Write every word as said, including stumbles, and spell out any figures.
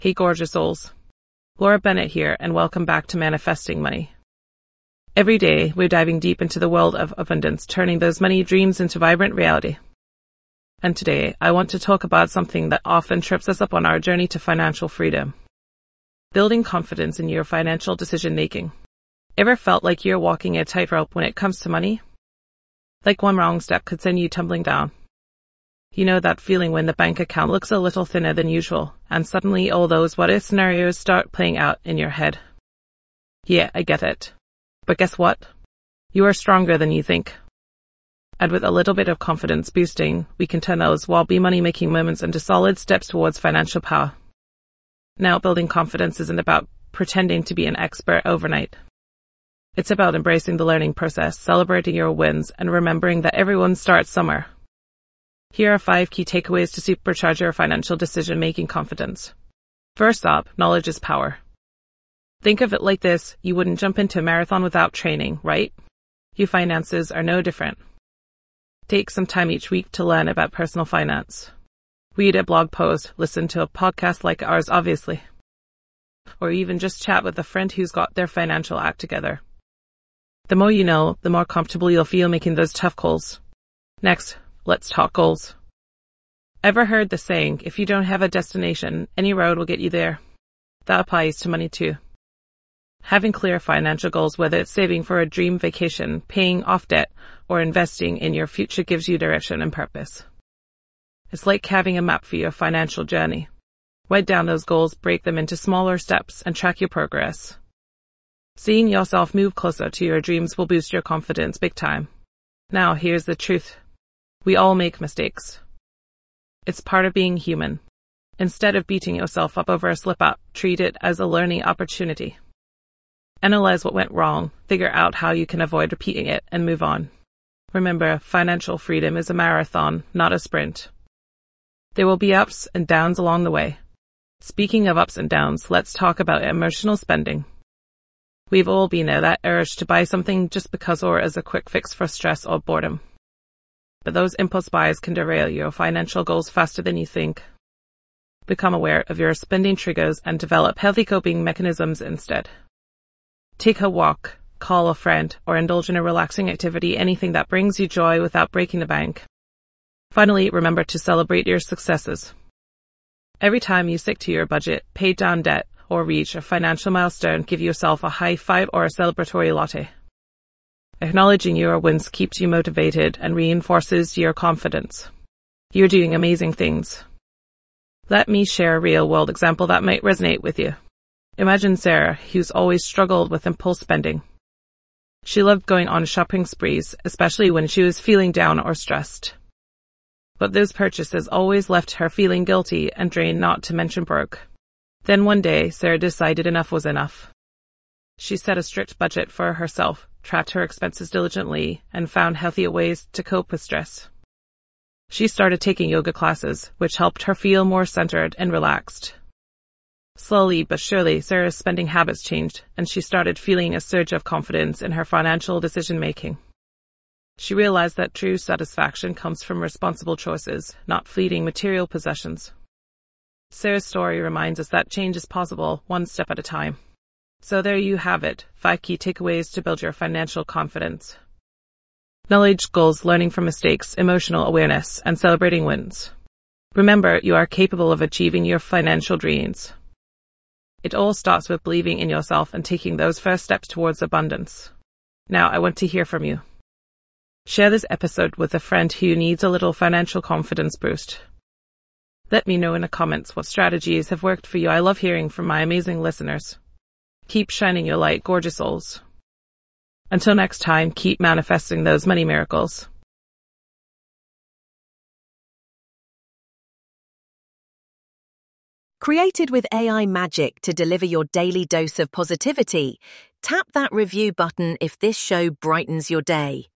Hey gorgeous souls. Laura Bennett here, and welcome back to Manifesting Money. Every day, we're diving deep into the world of abundance, turning those money dreams into vibrant reality. And today, I want to talk about something that often trips us up on our journey to financial freedom. Building confidence in your financial decision-making. Ever felt like you're walking a tightrope when it comes to money? Like one wrong step could send you tumbling down. You know that feeling when the bank account looks a little thinner than usual, and suddenly all those what-if scenarios start playing out in your head. Yeah, I get it. But guess what? You are stronger than you think. And with a little bit of confidence boosting, we can turn those wobbly money-making moments into solid steps towards financial power. Now, building confidence isn't about pretending to be an expert overnight. It's about embracing the learning process, celebrating your wins, and remembering that everyone starts somewhere. Here are five key takeaways to supercharge your financial decision-making confidence. First up, knowledge is power. Think of it like this: you wouldn't jump into a marathon without training, right? Your finances are no different. Take some time each week to learn about personal finance. Read a blog post, listen to a podcast like ours, obviously. Or even just chat with a friend who's got their financial act together. The more you know, the more comfortable you'll feel making those tough calls. Next, let's talk goals. Ever heard the saying, if you don't have a destination, any road will get you there? That applies to money too. Having clear financial goals, whether it's saving for a dream vacation, paying off debt, or investing in your future, gives you direction and purpose. It's like having a map for your financial journey. Write down those goals, break them into smaller steps, and track your progress. Seeing yourself move closer to your dreams will boost your confidence big time. Now, here's the truth. We all make mistakes. It's part of being human. Instead of beating yourself up over a slip-up, treat it as a learning opportunity. Analyze what went wrong, figure out how you can avoid repeating it, and move on. Remember, financial freedom is a marathon, not a sprint. There will be ups and downs along the way. Speaking of ups and downs, let's talk about emotional spending. We've all been there, that urge to buy something just because or as a quick fix for stress or boredom. But those impulse buys can derail your financial goals faster than you think. Become aware of your spending triggers and develop healthy coping mechanisms instead. Take a walk, call a friend, or indulge in a relaxing activity, anything that brings you joy without breaking the bank. Finally, remember to celebrate your successes. Every time you stick to your budget, pay down debt, or reach a financial milestone, give yourself a high five or a celebratory latte. Acknowledging your wins keeps you motivated and reinforces your confidence. You're doing amazing things. Let me share a real-world example that might resonate with you. Imagine Sarah, who's always struggled with impulse spending. She loved going on shopping sprees, especially when she was feeling down or stressed. But those purchases always left her feeling guilty and drained, not to mention broke. Then one day, Sarah decided enough was enough. She set a strict budget for herself, tracked her expenses diligently, and found healthier ways to cope with stress. She started taking yoga classes, which helped her feel more centered and relaxed. Slowly but surely, Sarah's spending habits changed, and she started feeling a surge of confidence in her financial decision-making. She realized that true satisfaction comes from responsible choices, not fleeting material possessions. Sarah's story reminds us that change is possible, one step at a time. So there you have it, five key takeaways to build your financial confidence. Knowledge, goals, learning from mistakes, emotional awareness, and celebrating wins. Remember, you are capable of achieving your financial dreams. It all starts with believing in yourself and taking those first steps towards abundance. Now, I want to hear from you. Share this episode with a friend who needs a little financial confidence boost. Let me know in the comments what strategies have worked for you. I love hearing from my amazing listeners. Keep shining your light, gorgeous souls. Until next time, keep manifesting those money miracles. Created with A I magic to deliver your daily dose of positivity, tap that review button if this show brightens your day.